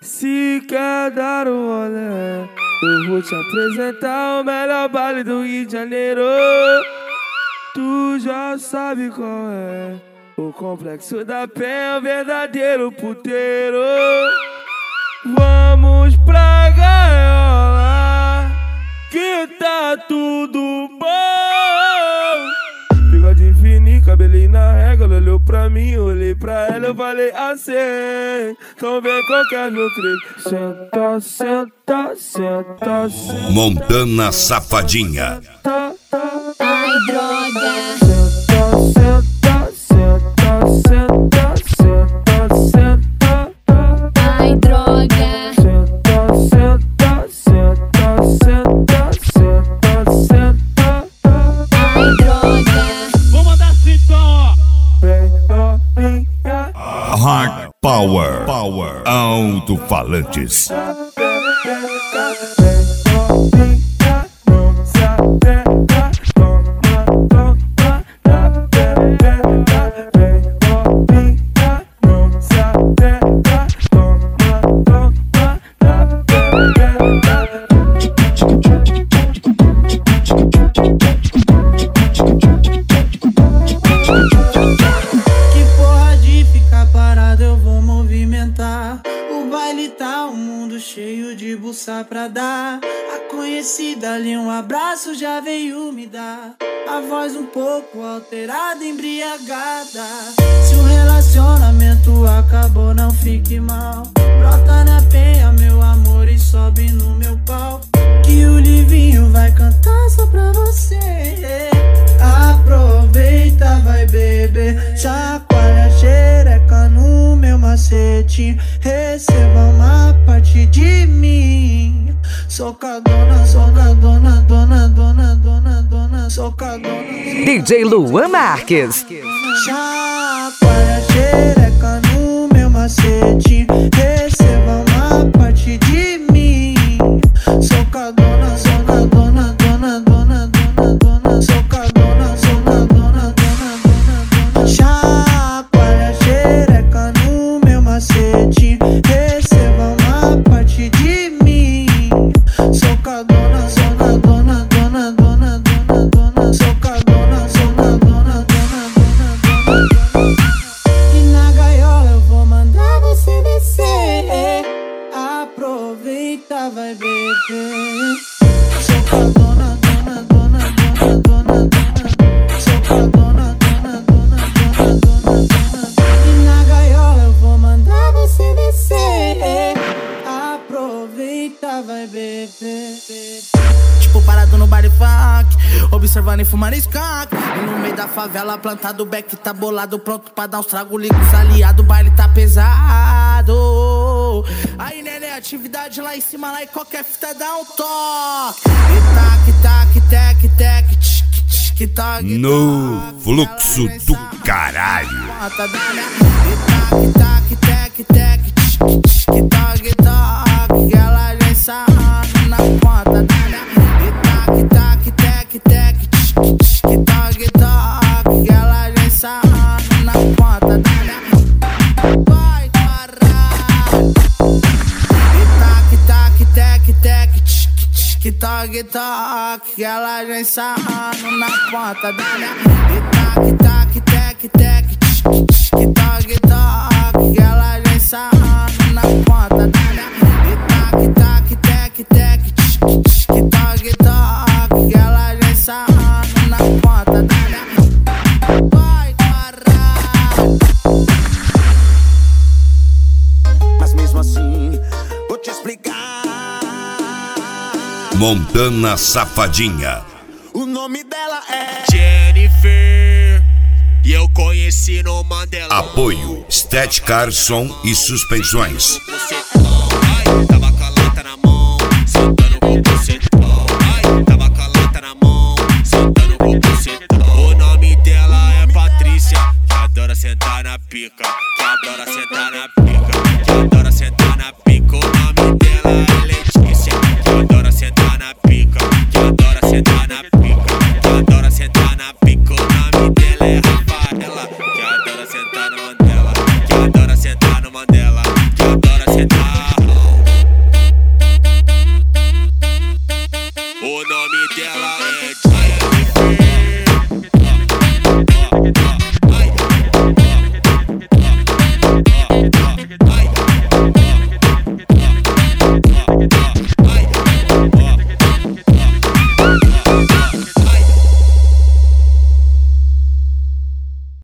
Se quer dar um rolê, eu vou te apresentar o melhor baile do Rio de Janeiro. Tu já sabe qual é. O Complexo da Penha é o verdadeiro puteiro. Vamos pra gaiola, que tá tudo bom. Bigode fininho, cabelinho na régua. Ela olhou pra mim, eu olhei pra ela, eu falei assim: então vem qualquer meu trecho. Senta, senta, senta, senta. Montana Safadinha. Ai, droga. Senta, senta, senta, senta, senta, senta. Ai, droga. Senta, senta, senta, senta, senta, senta. Ai, droga. Vou mandar assim então, ó. Vem novinha. Hard Power. Alto-falantes. Que porra de ficar parado, eu vou movimentar. O baile tá um mundo cheio de buça pra dar. A conhecida ali, um abraço já veio me dar. A voz um pouco alterada, embriagada. Se o relacionamento acabou, não fique mal. Brota na penha, meu amor, e sobe no meu pau. Que o Livinho vai cantar só pra você. Aproveita, vai beber, chacoalha a xereca no meu macete. Receba uma parte de mim. Socadona, socadona, dona, dona, dona, dona, socadona. DJ Luan Marques. Chacoalha a xereca no meu macete. Receba uma parte de mim. Socadona, socadona, dona, dona, dona, dona, socadona, socadona, dona, dona, dona. Chacoalha a xereca no meu macete. Receba uma parte de mim. Socadona, socadona, dona, dona, dona, dona, socadona, socadona, dona, dona, dona. E na gaiola eu vou mandar você descer. Aproveita, vai beber. Socadona, dona, dona, dona, dona, dona. Socadona, dona, dona, dona, dona, dona. E na gaiola eu vou mandar você descer. Aproveita, vai beber. Tipo parado no baile funk, observando e fumando skunk. E no meio da favela plantado, o beck tá bolado, pronto pra dar uns trago, liga os aliados. O baile tá pesado. Aí neném, atividade lá em cima, lá e qualquer fita dá um toque. E tac, tac, tec, tec, tch, tch, tch, tac. No fluxo do caralho. E tac, tac, tec, tec, tch, tch, tch, tac, tac. Ela já sabe na ponta da minha. E tac, tac, tec, tec, tch, tch, tch, tac, tac. Ela já sabe na ponta da minha. Vai caralho. E tac, tac, tec, tec, tch, tch, tch, tac, tac. Ela já sabe na ponta da minha. E tac, tac, tec, tec, tch, tch, tch, tac, tac. Ela já sabe na ponta da minha. E tac, tac, tec, tec, tch, tch, tch, tac, tac. Ela já sabe na ponta da minha. Vai caralho. Mas mesmo assim, vou te explicar. Montana Safadinha. O nome dela é Jennifer. E eu conheci no Mandela. Apoio Stet Carson e Suspensões. Ai, tava com a lata na mão, soltando com o bucetão. Ai, tava com a lata na mão, soltando com o bucetão. O nome dela é Patrícia, que adora sentar na pica, que adora sentar na pica, que adora sentar na pica. O nome dela é Letícia, que adora sentar na pica, que adora sentar na pica, que adora sentar na pica. O nome dela é Rafaela, que adora sentar no Mandela, que adora sentar no Mandela, que adora sentar. O nome dela